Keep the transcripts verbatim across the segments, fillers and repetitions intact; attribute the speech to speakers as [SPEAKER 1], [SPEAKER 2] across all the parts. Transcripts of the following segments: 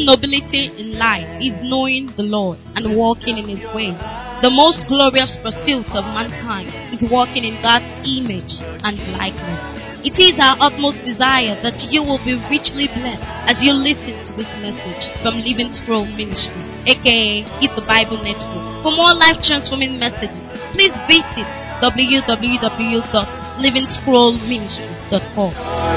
[SPEAKER 1] nobility in life is knowing the Lord and walking in His way. The most glorious pursuit of mankind is walking in God's image and likeness. It is our utmost desire that you will be richly blessed as you listen to this message from Living Scroll Ministry, aka Eat the Bible Network. For more life-transforming messages, please visit w w w dot living scroll ministry dot org.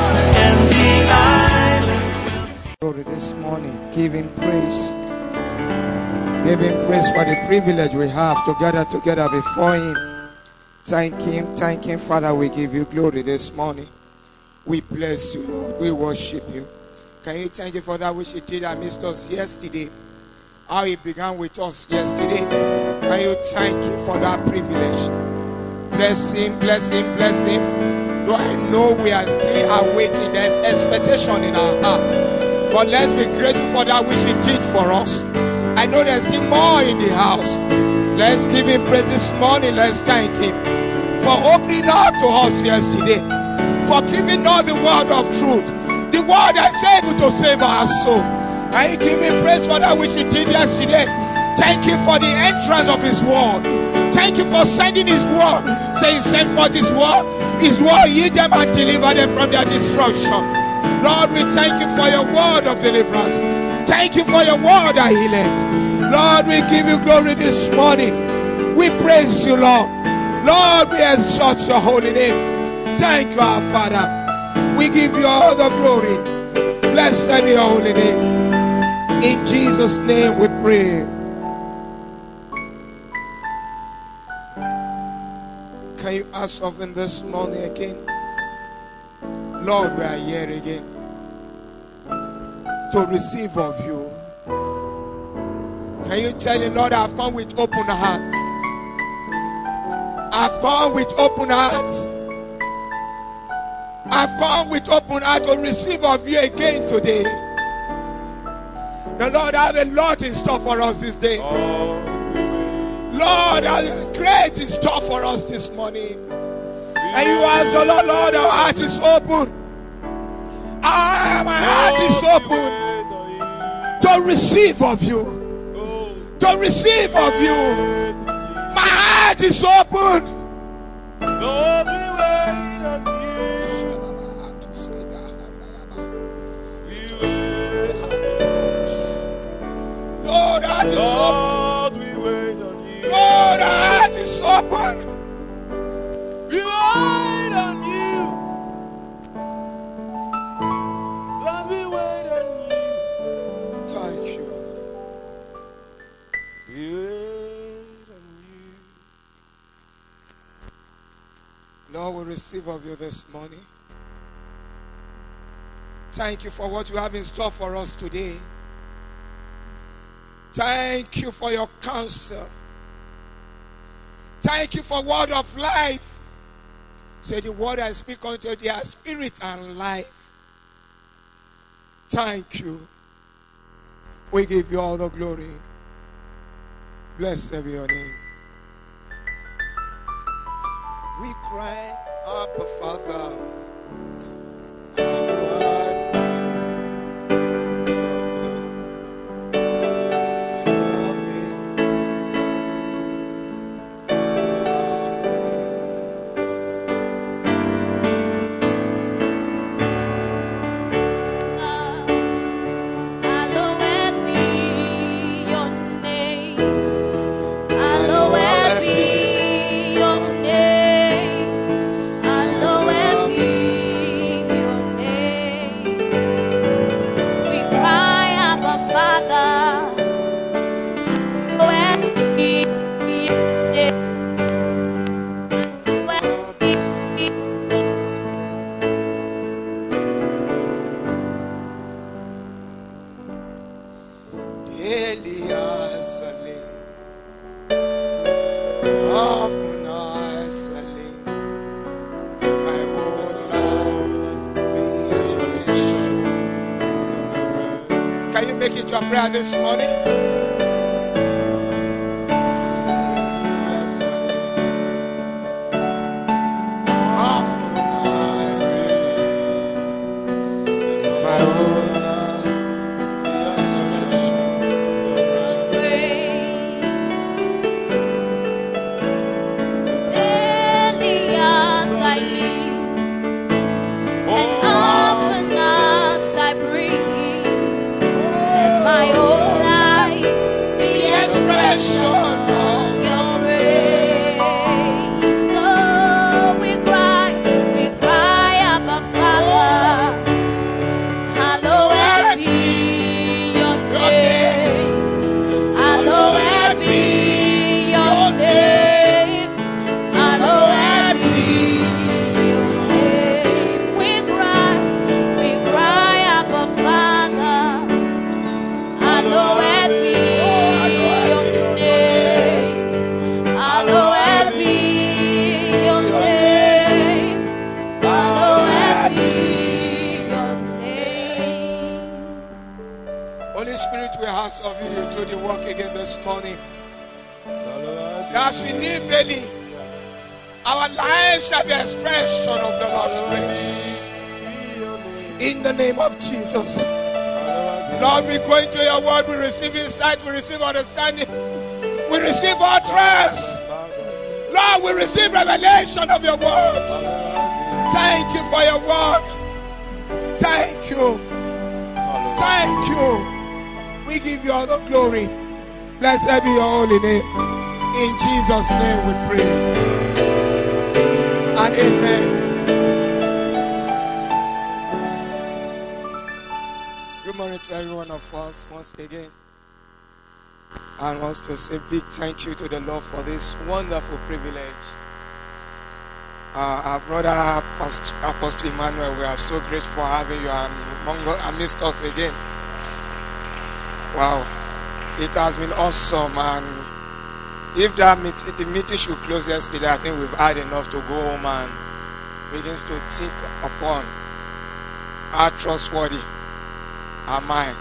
[SPEAKER 2] Glory this morning, give Him praise. Give Him praise for the privilege we have to gather together before Him. Thank Him, thank Him, Father. We give you glory this morning. We bless you, Lord. We worship you. Can you thank Him for that which He did amidst us yesterday? How He began with us yesterday. Can you thank Him for that privilege? Bless Him, bless Him, bless Him. Though I know we are still awaiting, there's expectation in our hearts. But let's be grateful for that which He did for us. I know there's still more in the house. Let's give Him praise this morning. Let's thank Him for opening up to us yesterday, for giving us the word of truth, the word that's able to save our soul. And you give Him praise for that which He did yesterday. Thank you for the entrance of His word. Thank you for sending His word. Say He sent forth His word. His word heal them and deliver them from their destruction. Lord, we thank you for your word of deliverance. Thank you for your word that healeth. Lord, we give you glory this morning. We praise you, Lord. Lord, we exalt your holy name. Thank you, our Father. We give you all the glory. Blessed be your holy name. In Jesus' name we pray. Can you ask something this morning again? Lord, we are here again to receive of you. Can you tell him, Lord, I've come with open heart. I've come with open heart. I've come with open heart to receive of you again today. The Lord has a lot in store for us this day. Lord has great in store for us this morning. And you ask the Lord, Lord, our heart is open. Ah, my heart is open to receive of you. To receive of you. My heart is open.
[SPEAKER 3] Lord, we wait on you. We wait on you.
[SPEAKER 2] Lord, heart is open.
[SPEAKER 3] Lord, we wait on you.
[SPEAKER 2] Lord, heart is open.
[SPEAKER 3] We wait on you. Lord, we wait on you.
[SPEAKER 2] Thank you.
[SPEAKER 3] We wait on you.
[SPEAKER 2] Lord, we receive of you this morning. Thank you for what you have in store for us today. Thank you for your counsel. Thank you for word of life. Say the word I speak unto thee are spirit and life. Thank you. We give you all the glory. Blessed be your name. We cry, Abba Father. This morning, we ask of you to do the work again this morning. As we live daily, our lives shall be an expression of the Lord's grace. In the name of Jesus. Lord, we go into your word, we receive insight, we receive understanding, we receive utterance. Lord, we receive revelation of your word. Thank you for your word. Thank you. Thank you. We give you all the glory. Blessed be your holy name. In Jesus' name we pray. And amen. Good morning to every one of us once again. I want to say big thank you to the Lord for this wonderful privilege. Uh, our brother Pastor, Apostle Emmanuel, we are so grateful for having you among, amidst us again. Wow, it has been awesome. And if that meet, the meeting should close yesterday, I think we've had enough to go home and begin to think upon how trustworthy am I.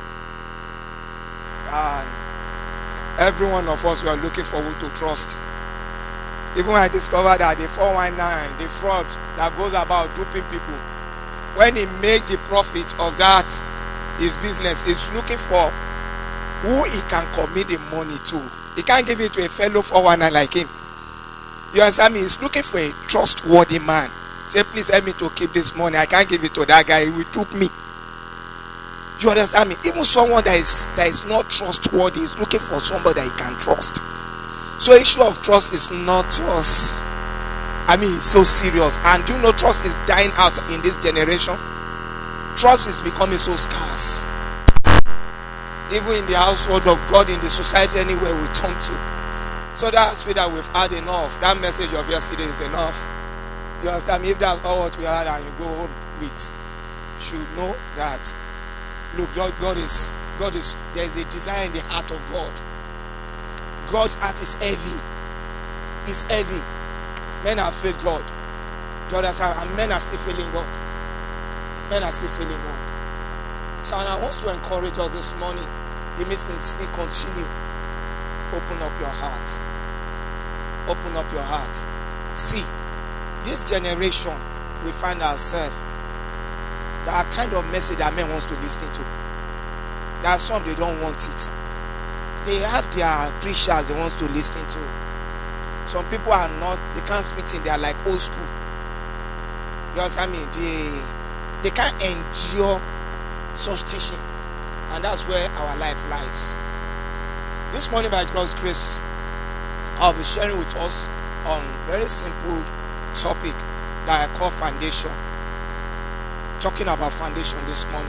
[SPEAKER 2] And every one of us, we are looking forward to trust. Even when I discovered that the four one nine, the fraud that goes about duping people, when he make the profit of that, his business, he's looking for who he can commit the money to. He can't give it to a fellow four one nine like him. You understand me? He's looking for a trustworthy man. Say, please help me to keep this money. I can't give it to that guy. He will dupe me. You understand me? Even someone that is that is not trustworthy is looking for somebody that he can trust. So issue of trust is not just, I mean, it's so serious. And do you know trust is dying out in this generation? Trust is becoming so scarce. Even in the household of God, in the society, anywhere we turn to. So that's why that we've had enough. That message of yesterday is enough. You understand me? If that's all what we had and you go home with, you should know that, look, God, God is, God is, there is a desire in the heart of God. God's heart is heavy. It's heavy. Men have failed God. God has, and men are still failing God. Men are still failing God. So I want to encourage us this morning. It means still continue. Open up your heart. Open up your heart. See, this generation we find ourselves, there are kind of message that men wants to listen to. There are some they don't want it. They have their preachers they want to listen to. Some people are not, they can't fit in, they are like old school. You understand me? They, they can't endure such teaching. And that's where our life lies. This morning by God's grace, I'll be sharing with us on a very simple topic that I call foundation. Talking about foundation this morning.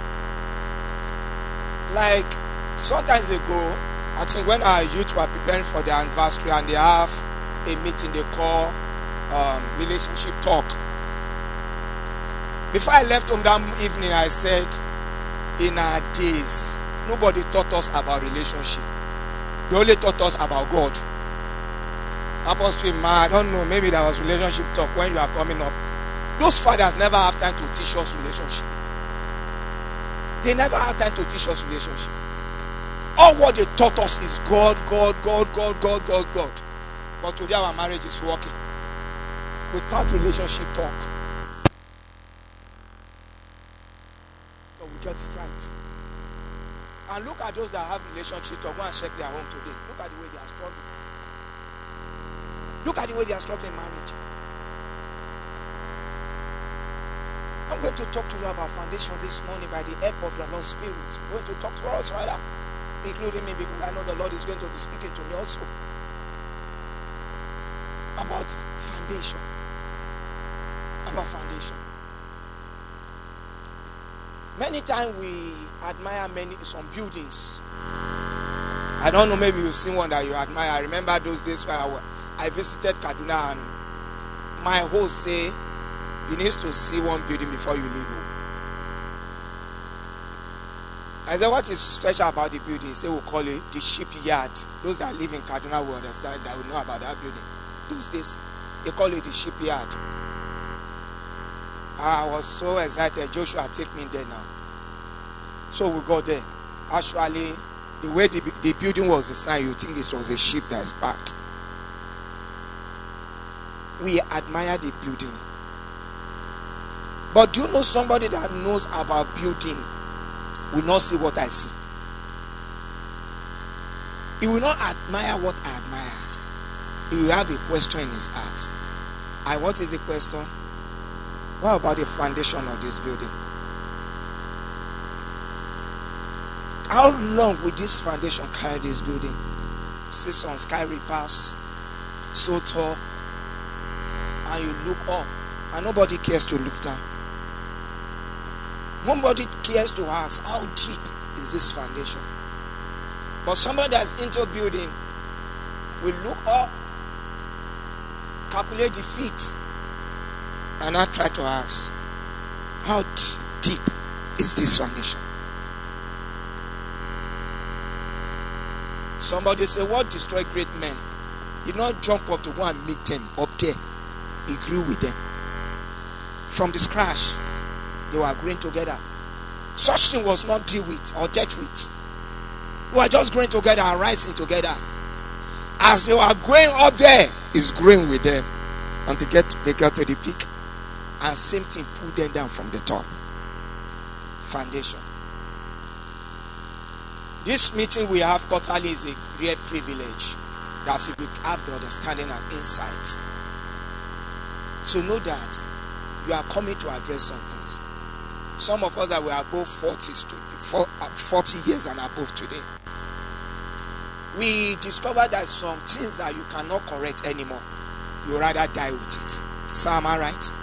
[SPEAKER 2] Like sometimes ago, I think when our youth were preparing for their anniversary and they have a meeting they call um, relationship talk. Before I left home that evening, I said, in our days, nobody taught us about relationship. They only taught us about God. Apostle, I don't know, maybe there was relationship talk when you are coming up. Those fathers never have time to teach us relationship. They never have time to teach us relationship. All what they taught us is God, God, God, God, God, God, God. But today our marriage is working without relationship talk. But we get it right. And look at those that have relationship talk. Go and check their home today. Look at the way they are struggling. Look at the way they are struggling in marriage. I'm going to talk to you about foundation this morning by the help of the Lord's Spirit. I'm going to talk to us rather, including me, because I know the Lord is going to be speaking to me also about foundation. About foundation. Many times we admire many some buildings. I don't know, maybe you've seen one that you admire. I remember those days when I, I visited Kaduna and my host say, you need to see one building before you leave home. I said, what is special about the building? He said, we'll call it the shipyard. Those that live in Kaduna will understand, that will know about that building. Those days, they call it the shipyard. I was so excited. Joshua, take me there now. So we go there. Actually, the way the, the building was designed, you think it was a ship that is parked. We admire the building. But do you know somebody that knows about building will not see what I see? He will not admire what I admire. He will have a question in his heart. And what is the question? What about the foundation of this building? How long will this foundation carry this building? See some sky reapers, so tall, and you look up, and nobody cares to look down. Nobody cares to ask, how deep is this foundation? But somebody that's into building will look up, calculate the feet, and not try to ask, how deep is this foundation? Somebody say, what destroyed great men? He did not jump up to go and meet them up there. He grew with them. From the scratch, they were growing together. Such thing was not deal with or dealt with. They were just growing together and rising together. As they were going up there, he's growing with them until they get, they get to the peak. And same thing, pull them down from the top. Foundation. This meeting we have quarterly is a great privilege. That if we have the understanding and insight to know that you are coming to address some things. Some of us that were above forty, forty years and above today, we discovered that some things that you cannot correct anymore, you rather die with it. So am I right?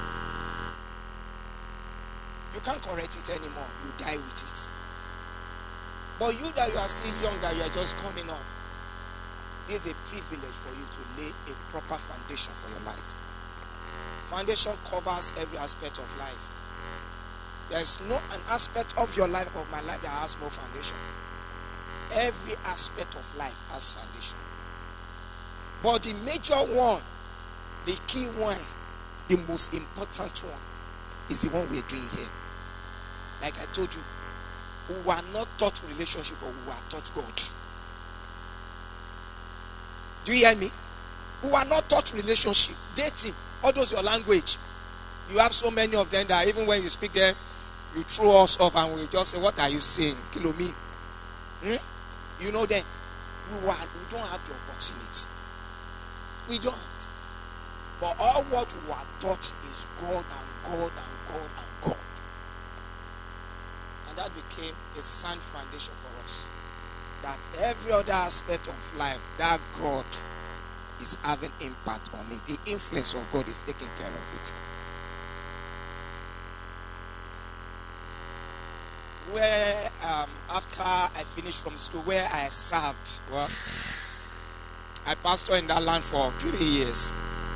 [SPEAKER 2] You can't correct it anymore, you die with it. But you that you are still young, that you are just coming up, it is a privilege for you to lay a proper foundation for your life. Foundation covers every aspect of life. There is no an aspect of your life, of my life, that has no foundation. Every aspect of life has foundation. But the major one, the key one, the most important one, is the one we are doing here. Like I told you, we were not taught relationship, but we were taught God. Do you hear me? We were not taught relationship, dating. All those your language. You have so many of them that even when you speak them, you throw us off and we just say, what are you saying? Kilo me. Hmm? You know that we, were, we don't have the opportunity. We don't. But all what we are taught is God and God and God and God. And that became a sound foundation for us. That every other aspect of life, that God is having impact on it. The influence of God is taking care of it. Where um, after I finished from school, where I served, well, I pastored in that land for three years.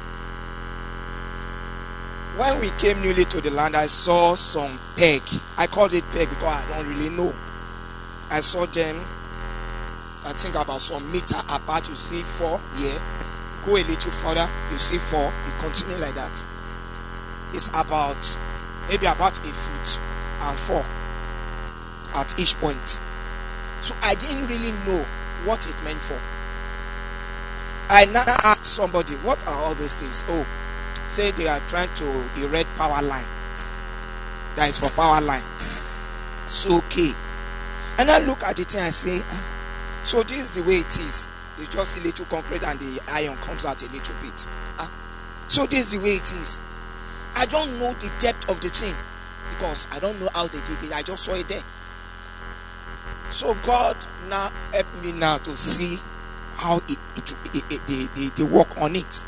[SPEAKER 2] When we came newly to the land, I saw some peg. I called it peg because I don't really know. I saw them, I think about some meter apart. You see four here. Go a little further, you see four. You continue like that. It's about, maybe about a foot and four at each point. So I didn't really know what it meant for. I now asked somebody, what are all these things? Oh, say they are trying to erect power line. That is for power line. So okay. And I look at it and I say, ah, so this is the way it is. It's just a little concrete and the iron comes out a little bit. Ah, so this is the way it is. I don't know the depth of the thing because I don't know how they did it. I just saw it there. So God now helped me now to see how it, it, it, it, they, they, they work on it.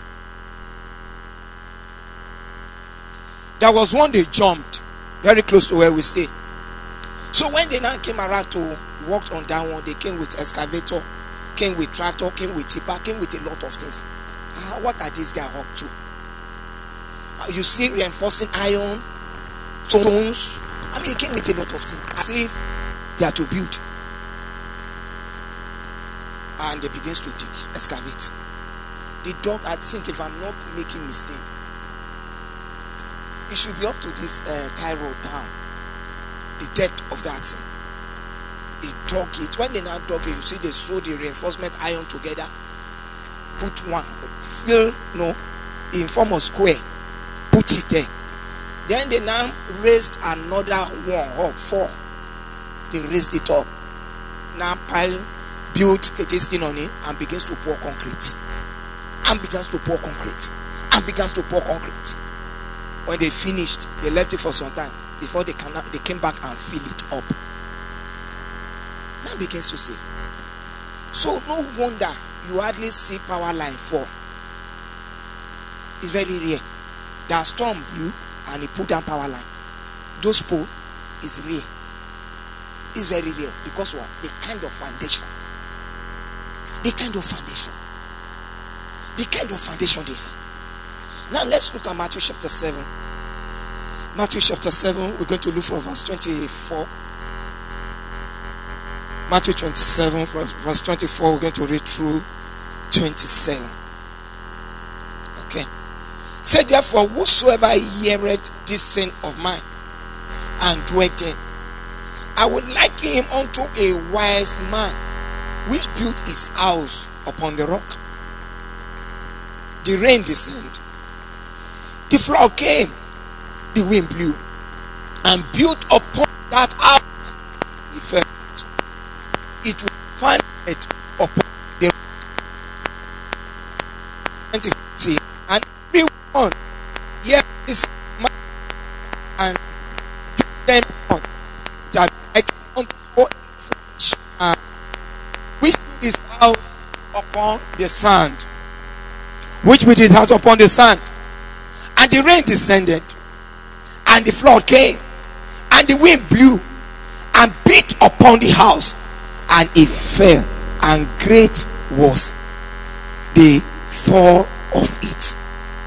[SPEAKER 2] There was one they jumped very close to where we stay. So when they now came around to work on that one, they came with excavator, came with tractor, came with tipper, came with a lot of things. Ah, what are these guys up to? Uh, you see reinforcing iron, stones. I mean, it came with a lot of things. As if they are to build. And they begins to dig, excavate. The dog, I think, if I'm not making mistake, it should be up to this uh, tie road down. The depth of that thing. they dug it. When they now dug it, you see they sew the reinforcement iron together. Put one, fill no, in form of square. Put it there. Then they now raised another one up, four. They raised it up. Now pile, built this thing on it and begins to pour concrete. And begins to pour concrete. And begins to pour concrete. When they finished, they left it for some time before they can they came back and fill it up. Now begins to say. So no wonder you hardly see power line fall. It's very rare. That storm blew and he put down power line. Those pole is rare. It's very rare because what? The kind of foundation. The kind of foundation. The kind of foundation they have. Now let's look at Matthew chapter seven. Matthew chapter seven, we're going to look for verse twenty-four. Matthew twenty-seven, verse twenty-four, we're going to read through twenty-seven. Okay. Say therefore, whosoever heareth this saying of mine and doeth them, I would liken him unto a wise man which built his house upon the rock. The rain descended, the flood came, the wind blew, and built upon that house. It fell. It was founded upon the rock. And everyone here is man and them on that like unto a foolish man which built his house upon the sand. Which built his house upon the sand. And the rain descended, and the flood came, and the wind blew, and beat upon the house, and it fell, and great was the fall of it.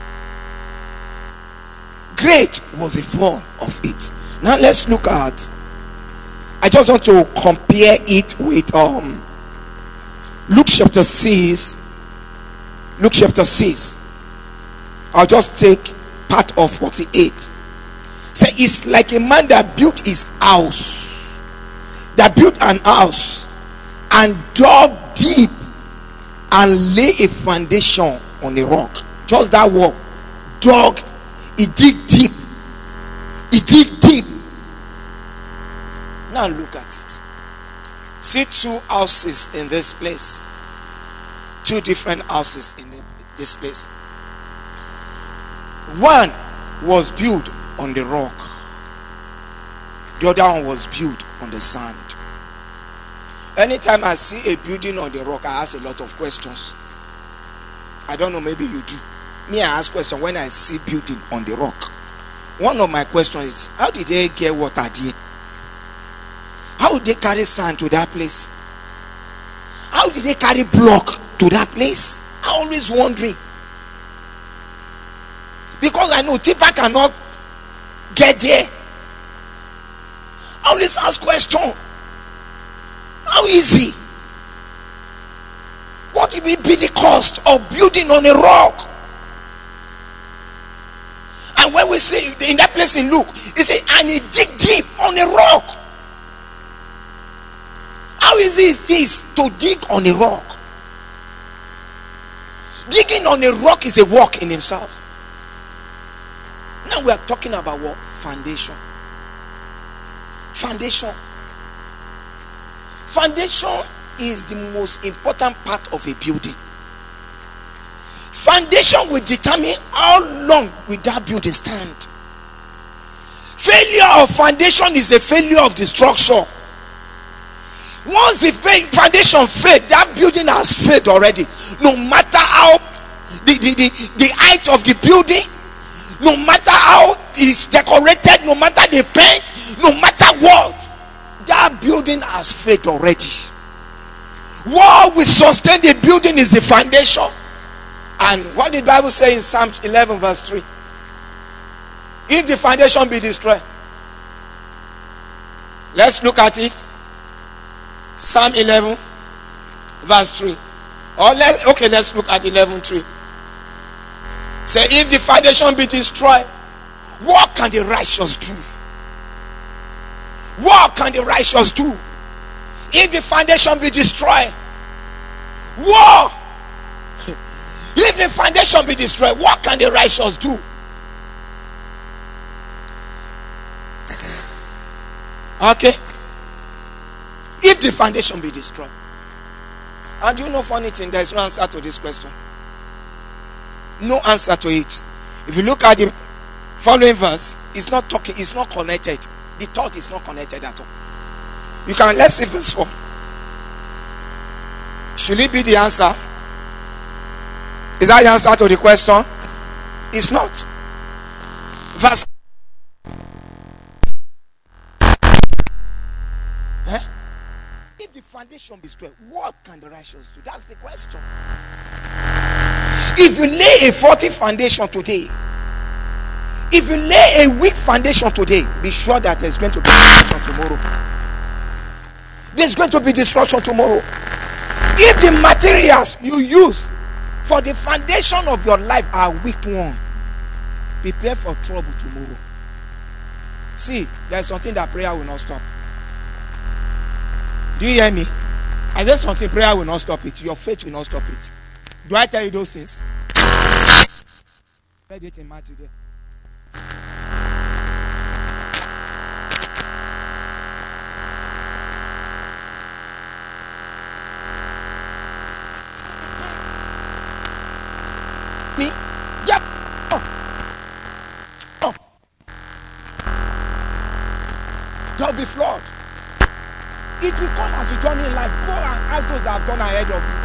[SPEAKER 2] Great was the fall of it. Now let's look at, I just want to compare it with um Luke chapter six. Luke chapter six. I'll just take part of forty-eight. Say it's like a man that built his house, that built an house and dug deep and lay a foundation on a rock. Just that word, dug. He dig deep. He dig deep. Now look at it. See two houses in this place. Two different houses in this place. One was built on the rock. The other one was built on the sand. Anytime I see a building on the rock, I ask a lot of questions. I don't know, maybe you do. Me, I ask questions when I see building on the rock. One of my questions is, how did they get water there? How did they carry sand to that place? How did they carry block to that place? I'm always wondering. Because I know tipper cannot get there. I always ask question. How easy? What will be the cost of building on a rock? And when we say in that place in Luke, it says, and he dig deep on a rock. How easy is this to dig on a rock? Digging on a rock is a work in himself. Now we are talking about what? Foundation. Foundation. Foundation is the most important part of a building. Foundation will determine how long will that building stand. Failure of foundation is the failure of the structure. Once the foundation failed, that building has failed already. No matter how the, the, the, the height of the building, no matter how it's decorated, no matter the paint, no matter what, that building has failed already. What will sustain the building is the foundation. And what did the Bible say in Psalm eleven verse three? If the foundation be destroyed. Let's look at it. Psalm eleven verse three. Or let okay, let's look at eleven three. Say, if the foundation be destroyed, what can the righteous do? What can the righteous do? If the foundation be destroyed, war. If the foundation be destroyed, what can the righteous do? Okay. If the foundation be destroyed. And you know funny thing, there is no answer to this question. No answer to it. If you look at the following verse, it's not talking, it's not connected. The thought is not connected at all. You can, let's see verse four. Should it be the answer? Is that the answer to the question? It's not. Verse. Eh? If the foundation be destroyed, what can the righteous do? That's the question. If you lay a faulty foundation today, if you lay a weak foundation today, be sure that there's going to be destruction tomorrow. There's going to be destruction tomorrow. If the materials you use for the foundation of your life are weak one, prepare for trouble tomorrow. See, there's something that prayer will not stop. Do you hear me? I said something, prayer will not stop it. Your faith will not stop it. Do I tell you those things? Read it in Matthew there. Me? Yep. Oh. Oh. There'll be flood. It will come as a journey in life. Go and ask those that have gone ahead of you.